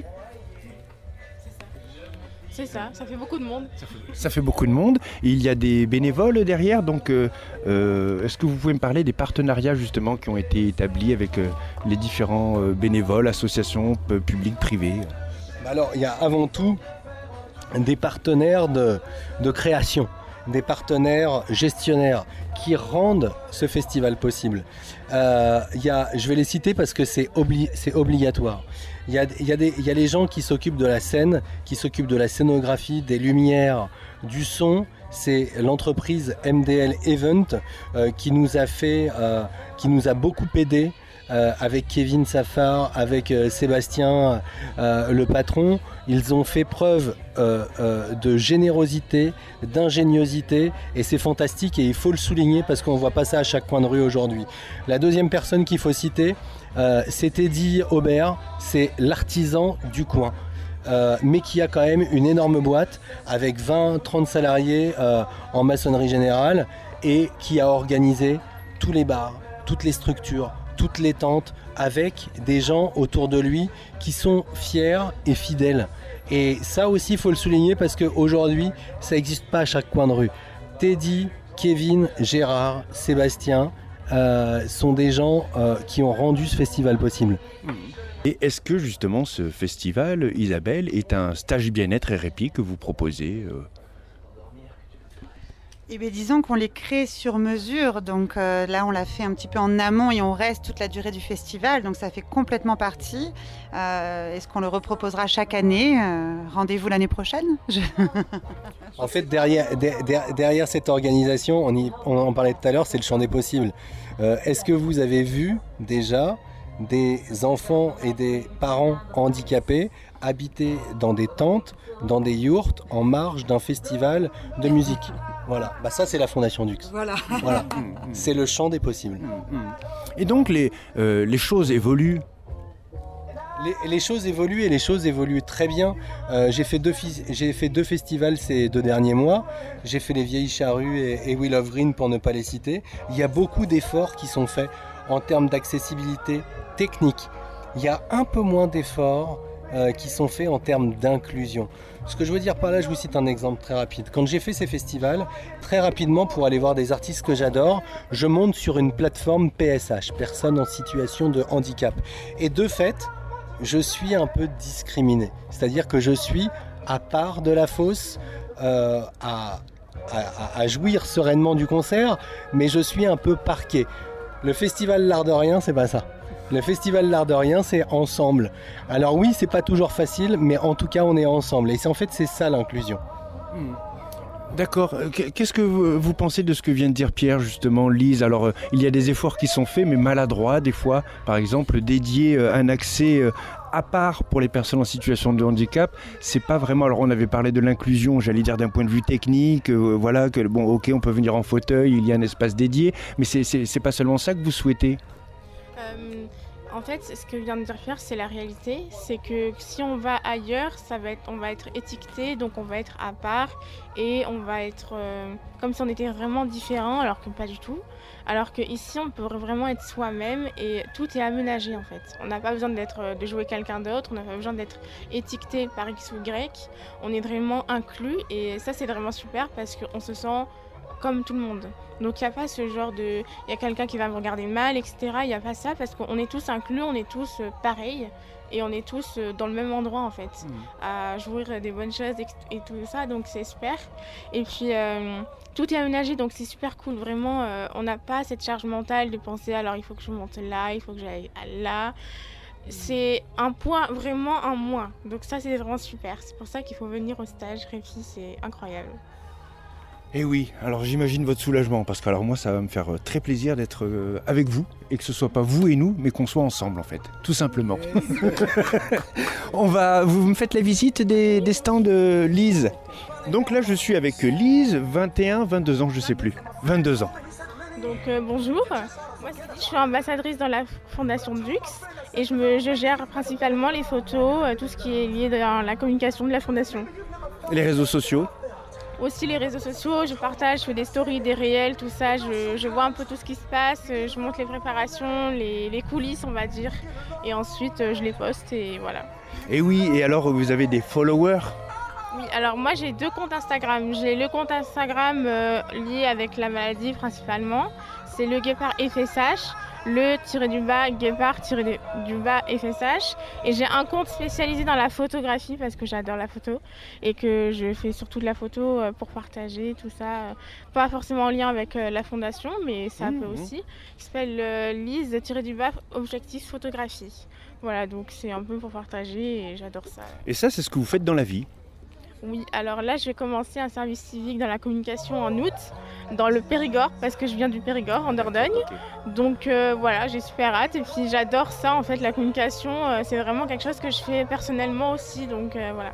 C'est ça fait beaucoup de monde.
Ça fait beaucoup de monde. Et il y a des bénévoles derrière, donc est-ce que vous pouvez me parler des partenariats justement qui ont été établis avec les différents bénévoles, associations publiques, privées?
Alors, il y a avant tout des partenaires de création, des partenaires gestionnaires qui rendent ce festival possible. Je vais les citer parce que c'est obligatoire. Il y a les gens qui s'occupent de la scène, qui s'occupent de la scénographie, des lumières, du son. C'est l'entreprise MDL Event qui nous a beaucoup aidé. Avec Kevin Safar, avec Sébastien, le patron, ils ont fait preuve de générosité, d'ingéniosité, et c'est fantastique et il faut le souligner parce qu'on ne voit pas ça à chaque coin de rue aujourd'hui. La deuxième personne qu'il faut citer, c'est Teddy Aubert, c'est l'artisan du coin. Mais qui a quand même une énorme boîte avec 20-30 salariés en maçonnerie générale et qui a organisé tous les bars, toutes les structures, toutes les tentes avec des gens autour de lui qui sont fiers et fidèles. Et ça aussi, il faut le souligner parce qu'aujourd'hui, ça n'existe pas à chaque coin de rue. Teddy, Kevin, Gérard, Sébastien sont des gens qui ont rendu ce festival possible.
Et est-ce que justement ce festival, Isabelle, est un stage bien-être et répit que vous proposez
Eh bien, disons qu'on les crée sur mesure, donc là on l'a fait un petit peu en amont et on reste toute la durée du festival, donc ça fait complètement partie. Est-ce qu'on le reproposera chaque année? Rendez-vous l'année prochaine.
En fait, derrière cette organisation, on en parlait tout à l'heure, c'est le champ des possibles. Est-ce que vous avez vu déjà des enfants et des parents handicapés habiter dans des tentes, dans des yourtes, en marge d'un festival de musique? Voilà, ça c'est la Fondation Dux. Voilà. C'est le champ des possibles.
Et donc les choses évoluent.
Les choses évoluent et les choses évoluent très bien. J'ai fait 2 festivals ces 2 derniers mois. J'ai fait les Vieilles Charrues et Wheel of Green pour ne pas les citer. Il y a beaucoup d'efforts qui sont faits en termes d'accessibilité technique. Il y a un peu moins d'efforts qui sont faits en termes d'inclusion. Ce que je veux dire par là, je vous cite un exemple très rapide. Quand j'ai fait ces festivals, très rapidement, pour aller voir des artistes que j'adore, je monte sur une plateforme PSH, personnes en situation de handicap. Et de fait, je suis un peu discriminé. C'est-à-dire que je suis à part de la fosse, à jouir sereinement du concert, mais je suis un peu parqué. Le festival L'Art de Rien, c'est pas ça. Le festival L'Art de Rien, c'est ensemble. Alors oui, c'est pas toujours facile, mais en tout cas, on est ensemble. Et c'est ça l'inclusion.
D'accord. Qu'est-ce que vous pensez de ce que vient de dire Pierre, justement, Lise? Alors, il y a des efforts qui sont faits, mais maladroits, des fois. Par exemple, dédier un accès à part pour les personnes en situation de handicap, c'est pas vraiment... Alors, on avait parlé de l'inclusion, j'allais dire d'un point de vue technique, voilà, que bon, ok, on peut venir en fauteuil, il y a un espace dédié, mais c'est pas seulement ça que vous souhaitez?
En fait, ce que vient de dire Pierre, c'est la réalité. C'est que si on va ailleurs, on va être étiqueté, donc on va être à part et on va être comme si on était vraiment différent, alors que pas du tout. Alors qu'ici, on peut vraiment être soi-même et tout est aménagé en fait. On n'a pas besoin de jouer quelqu'un d'autre, on n'a pas besoin d'être étiqueté par X ou Y. On est vraiment inclus et ça, c'est vraiment super parce qu'on se sent comme tout le monde. Donc il n'y a pas ce genre de... Il y a quelqu'un qui va me regarder mal, etc. Il n'y a pas ça parce qu'on est tous inclus, on est tous pareils et on est tous dans le même endroit en fait, à jouir des bonnes choses et tout ça, donc c'est super. Et puis tout est aménagé, donc c'est super cool, vraiment, on n'a pas cette charge mentale de penser alors il faut que je monte là, il faut que j'aille là. C'est un point, vraiment un moins, donc ça c'est vraiment super. C'est pour ça qu'il faut venir au stage Réfi, c'est incroyable.
Et oui, alors j'imagine votre soulagement, parce que alors moi ça va me faire très plaisir d'être avec vous, et que ce soit pas vous et nous, mais qu'on soit ensemble en fait, tout simplement. Vous me faites la visite des stands de Lise. Donc là je suis avec Lise, 21, 22 ans, je sais plus, 22 ans.
Donc bonjour, moi je suis ambassadrice dans la fondation Dux, et je gère principalement les photos, tout ce qui est lié dans la communication de la fondation.
Les réseaux sociaux ?
Aussi les réseaux sociaux, je partage, je fais des stories, des réels, tout ça, je vois un peu tout ce qui se passe, je montre les préparations, les coulisses on va dire, et ensuite je les poste et voilà.
Et oui, et alors vous avez des followers ?
Oui, alors moi j'ai 2 comptes Instagram. J'ai le compte Instagram lié avec la maladie principalement, c'est le Guépard FSH, le Guépard FSH, et j'ai un compte spécialisé dans la photographie parce que j'adore la photo et que je fais surtout de la photo pour partager tout ça, pas forcément en lien avec la fondation mais ça peut aussi, qui s'appelle Lise Objectif Photographie. Voilà, donc c'est un peu pour partager et j'adore ça.
Et ça c'est ce que vous faites dans la vie ?
Oui, alors là je vais commencer un service civique dans la communication en août, dans le Périgord, parce que je viens du Périgord, en Dordogne. Donc voilà, j'ai super hâte et puis j'adore ça en fait, la communication, c'est vraiment quelque chose que je fais personnellement aussi, donc voilà.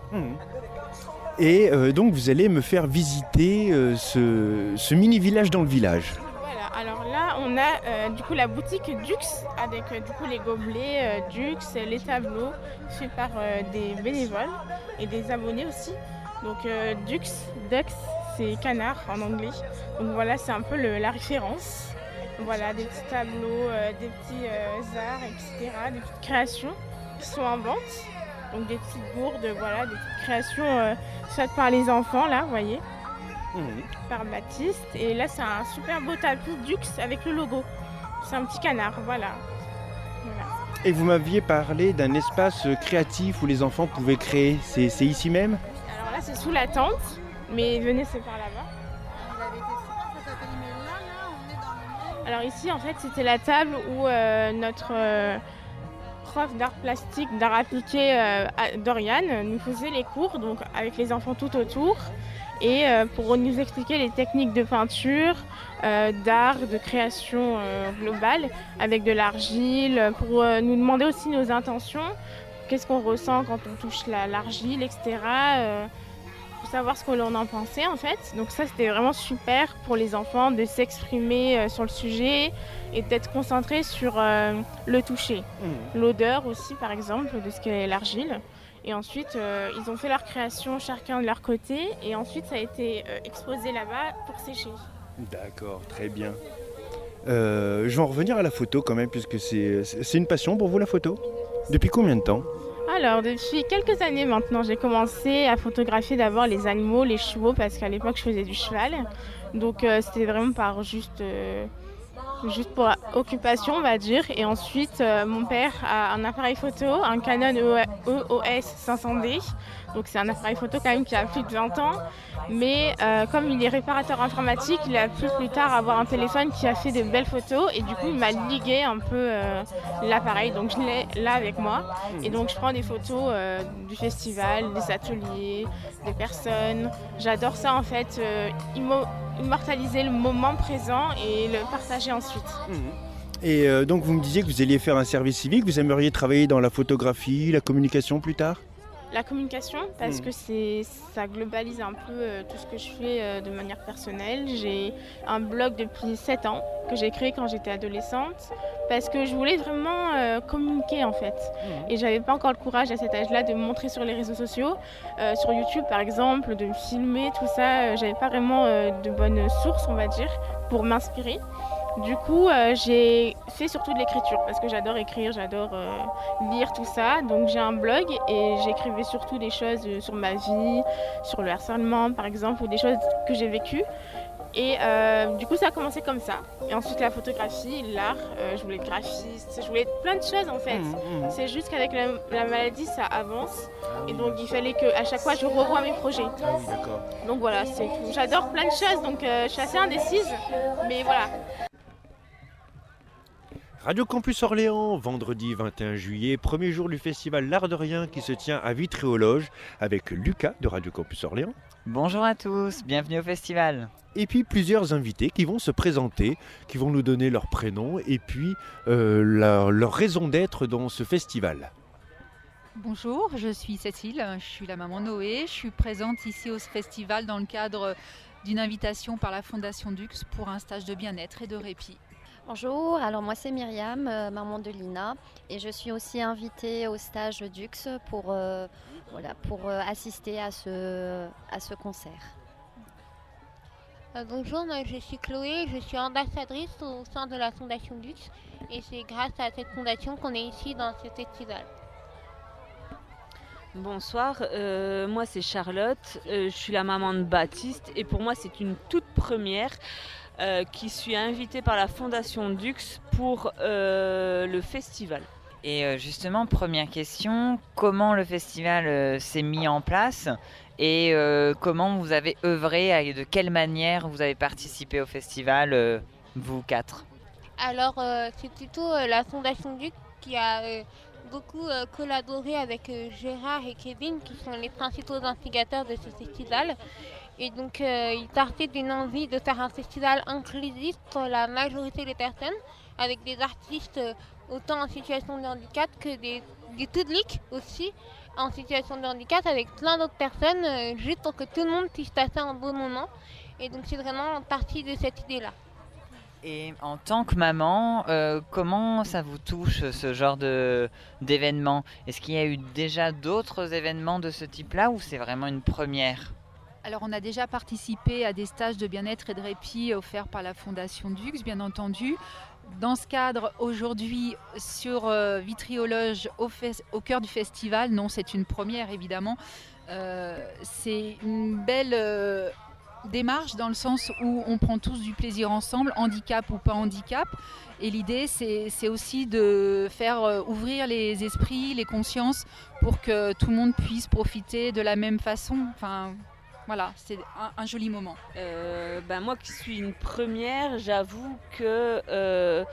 Et donc vous allez me faire visiter ce mini-village dans le village.
Voilà, alors là on a du coup la boutique Dux avec du coup les gobelets Dux, les tableaux faits par des bénévoles et des abonnés aussi. Donc Dux, c'est canard en anglais. Donc voilà, c'est un peu la référence. Voilà, des petits tableaux, des petits arts, etc., des petites créations qui sont en vente. Donc des petites gourdes, voilà, des petites créations faites par les enfants là, vous voyez. Par Baptiste, et là c'est un super beau tapis Dux avec le logo. C'est un petit canard, voilà.
Et vous m'aviez parlé d'un espace créatif où les enfants pouvaient créer, c'est ici même ?
Alors là c'est sous la tente, mais venez, c'est par là-bas. Alors ici en fait c'était la table où notre prof d'art plastique, d'art appliqué Dorian nous faisait les cours, donc avec les enfants tout autour. Et pour nous expliquer les techniques de peinture, d'art, de création globale, avec de l'argile, pour nous demander aussi nos intentions, qu'est-ce qu'on ressent quand on touche l'argile, etc. Pour savoir ce que l'on en pensait en fait. Donc ça c'était vraiment super pour les enfants de s'exprimer sur le sujet et d'être concentrés sur le toucher. L'odeur aussi par exemple de ce qu'est l'argile. Et ensuite, ils ont fait leur création chacun de leur côté. Et ensuite, ça a été exposé là-bas pour sécher.
D'accord, très bien. Je vais en revenir à la photo quand même, puisque c'est une passion pour vous la photo. Depuis combien de temps ?
Alors, depuis quelques années maintenant, j'ai commencé à photographier d'abord les animaux, les chevaux, parce qu'à l'époque, je faisais du cheval. Donc, c'était vraiment par juste pour occupation, on va dire. Et ensuite, mon père a un appareil photo, un Canon EOS 500D. Donc c'est un appareil photo quand même qui a plus de 20 ans. Mais comme il est réparateur informatique, il a pu plus tard avoir un téléphone qui a fait de belles photos. Et du coup, il m'a ligué un peu l'appareil. Donc je l'ai là avec moi. Et donc je prends des photos du festival, des ateliers, des personnes. J'adore ça en fait. Immortaliser le moment présent et le partager ensuite.
Et donc vous me disiez que vous alliez faire un service civique, vous aimeriez travailler dans la photographie, la communication plus tard ?
La communication, parce que ça globalise un peu tout ce que je fais de manière personnelle. J'ai un blog depuis 7 ans que j'ai créé quand j'étais adolescente parce que je voulais vraiment communiquer en fait. Et j'avais pas encore le courage à cet âge-là de me montrer sur les réseaux sociaux, sur YouTube par exemple, de me filmer, tout ça. J'avais pas vraiment de bonnes sources, on va dire, pour m'inspirer. Du coup, j'ai fait surtout de l'écriture parce que j'adore écrire, j'adore lire tout ça. Donc j'ai un blog et j'écrivais surtout des choses sur ma vie, sur le harcèlement par exemple, ou des choses que j'ai vécues. Et du coup, ça a commencé comme ça. Et ensuite, la photographie, l'art, je voulais être graphiste, je voulais être plein de choses en fait. C'est juste qu'avec la maladie, ça avance. Et donc, il fallait qu'à chaque fois, je revoie mes projets. Donc voilà, c'est tout. J'adore plein de choses, donc je suis assez indécise. Mais voilà.
Radio Campus Orléans, vendredi 21 juillet, premier jour du festival L'Art de Rien qui se tient à Vitry-aux-Loges avec Lucas de Radio Campus Orléans.
Bonjour à tous, bienvenue au festival.
Et puis plusieurs invités qui vont se présenter, qui vont nous donner leur prénom et puis leur raison d'être dans ce festival.
Bonjour, je suis Cécile, je suis la maman Noé, je suis présente ici au festival dans le cadre d'une invitation par la Fondation Dux pour un stage de bien-être et de répit.
Bonjour, alors moi c'est Myriam, maman de Lina, et je suis aussi invitée au stage Dux pour assister à ce concert.
Bonjour, moi je suis Chloé, je suis ambassadrice au sein de la Fondation Dux, et c'est grâce à cette fondation qu'on est ici dans ce festival.
Bonsoir, moi c'est Charlotte, je suis la maman de Baptiste, et pour moi c'est une toute première qui suis invitée par la Fondation Dux pour le festival.
Et justement, première question, comment le festival s'est mis en place et comment vous avez œuvré, de quelle manière vous avez participé au festival, vous quatre?
Alors, c'est plutôt la Fondation Dux qui a beaucoup collaboré avec Gérard et Kevin, qui sont les principaux instigateurs de ce festival. Et donc, il partait d'une envie de faire un festival inclusif pour la majorité des personnes, avec des artistes autant en situation de handicap que des publics aussi en situation de handicap, avec plein d'autres personnes, juste pour que tout le monde puisse passer un beau moment. Et donc, c'est vraiment partie de cette idée-là.
Et en tant que maman, comment ça vous touche ce genre d'événement? Est-ce qu'il y a eu déjà d'autres événements de ce type-là ou c'est vraiment une première?
Alors on a déjà participé à des stages de bien-être et de répit offerts par la Fondation Dux, bien entendu. Dans ce cadre, aujourd'hui, sur Vitry-aux-Loges, au cœur du festival, non, c'est une première évidemment. C'est une belle démarche dans le sens où on prend tous du plaisir ensemble, handicap ou pas handicap. Et l'idée, c'est aussi de faire ouvrir les esprits, les consciences, pour que tout le monde puisse profiter de la même façon. Enfin, voilà, c'est un joli moment.
Moi qui suis une première, j'avoue que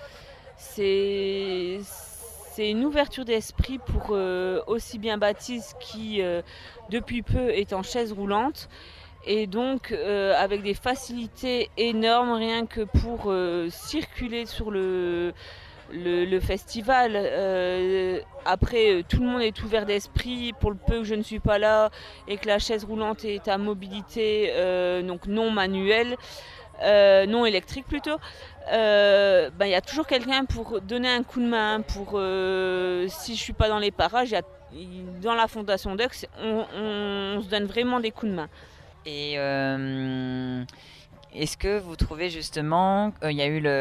c'est une ouverture d'esprit pour aussi bien Baptiste qui, depuis peu, est en chaise roulante. Et donc avec des facilités énormes rien que pour circuler sur le festival. Après, tout le monde est ouvert d'esprit, pour le peu que je ne suis pas là et que la chaise roulante est à mobilité donc non manuelle, non électrique plutôt. Y a toujours quelqu'un pour donner un coup de main, pour si je suis pas dans les parages, dans la Fondation Dux, on se donne vraiment des coups de main.
Et est-ce que vous trouvez justement, il y a eu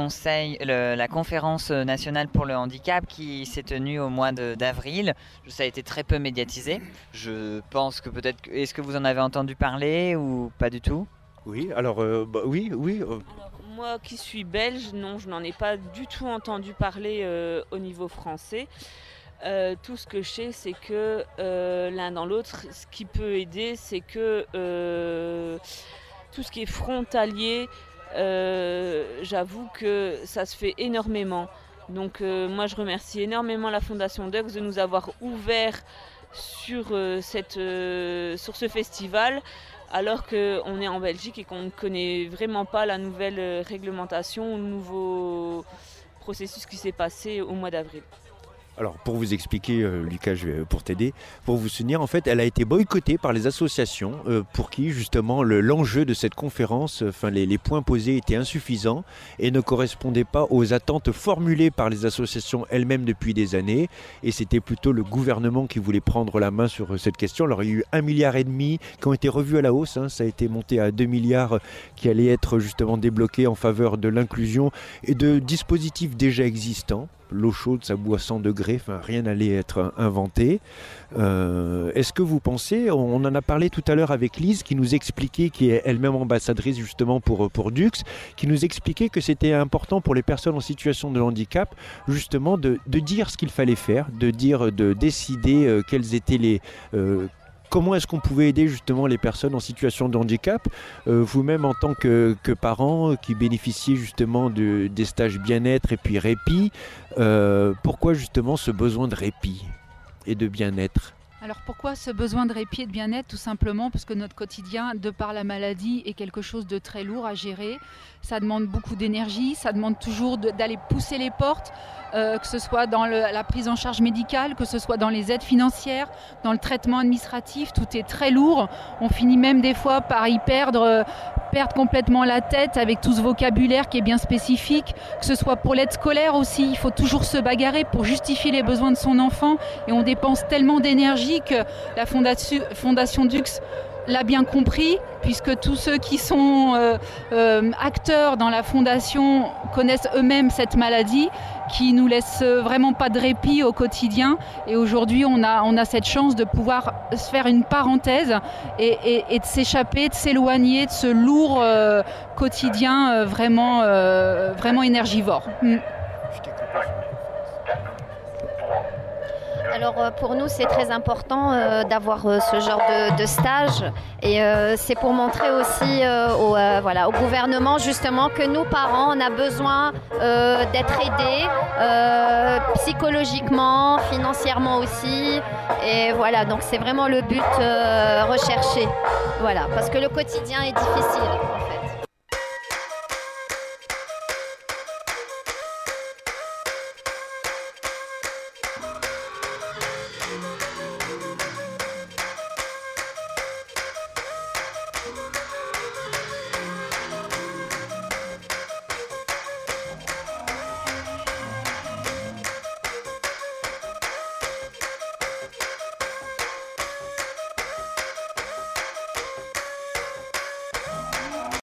la conférence nationale pour le handicap qui s'est tenue au mois d'avril, ça a été très peu médiatisé, je pense que peut-être, est-ce que vous en avez entendu parler ou pas du tout?
Oui, alors oui.
Alors, moi qui suis belge, non, je n'en ai pas du tout entendu parler au niveau français. Tout ce que je sais, c'est que l'un dans l'autre, ce qui peut aider, c'est que tout ce qui est frontalier, j'avoue que ça se fait énormément. Donc moi, je remercie énormément la Fondation Dux de nous avoir ouvert sur ce festival, alors qu'on est en Belgique et qu'on ne connaît vraiment pas la nouvelle réglementation, le nouveau processus qui s'est passé au mois d'avril.
Alors pour vous expliquer, Lucas, pour t'aider, pour vous souvenir, en fait, elle a été boycottée par les associations pour qui justement l'enjeu de cette conférence, les points posés étaient insuffisants et ne correspondaient pas aux attentes formulées par les associations elles-mêmes depuis des années. Et c'était plutôt le gouvernement qui voulait prendre la main sur cette question. Alors il y a eu 1,5 milliard qui ont été revus à la hausse, ça a été monté à 2 milliards qui allaient être justement débloqués en faveur de l'inclusion et de dispositifs déjà existants. L'eau chaude, ça bout à 100 degrés, rien n'allait être inventé. Est-ce que vous pensez, on en a parlé tout à l'heure avec Lise, qui nous expliquait, qui est elle-même ambassadrice justement pour Dux, qui nous expliquait que c'était important pour les personnes en situation de handicap, justement de dire ce qu'il fallait faire, de décider quels étaient les... Comment est-ce qu'on pouvait aider justement les personnes en situation de handicap, vous-même en tant que parent qui bénéficiez justement des stages bien-être et puis répit, pourquoi justement ce besoin de répit et de bien-être ?
Alors pourquoi ce besoin de répit et de bien-être ? Tout simplement parce que notre quotidien, de par la maladie, est quelque chose de très lourd à gérer. Ça demande beaucoup d'énergie, ça demande toujours d'aller pousser les portes, que ce soit dans la prise en charge médicale, que ce soit dans les aides financières, dans le traitement administratif, tout est très lourd. On finit même des fois par y perdre complètement la tête avec tout ce vocabulaire qui est bien spécifique, que ce soit pour l'aide scolaire aussi, il faut toujours se bagarrer pour justifier les besoins de son enfant et on dépense tellement d'énergie que la Fondation Dux l'a bien compris, puisque tous ceux qui sont acteurs dans la fondation connaissent eux-mêmes cette maladie qui nous laisse vraiment pas de répit au quotidien. Et aujourd'hui, on a cette chance de pouvoir se faire une parenthèse et de s'échapper, de s'éloigner de ce lourd quotidien vraiment énergivore.
Alors pour nous c'est très important d'avoir ce genre de stage et c'est pour montrer aussi au gouvernement justement que nous parents on a besoin d'être aidés psychologiquement, financièrement aussi et voilà donc c'est vraiment le but recherché, voilà parce que le quotidien est difficile.